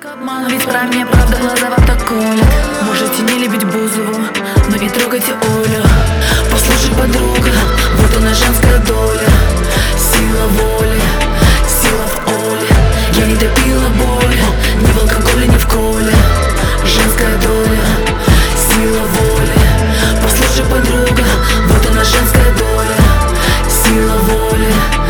Ведь про мне правда глаза вам так колят. Можете не любить Бузову, но не трогайте Олю. Послушай, подруга, вот она женская доля. Сила воли, сила в Оле. Я не допила боль, ни в алкоголе, ни в коле. Женская доля, сила воли. Послушай, подруга, вот она женская доля. Сила воли.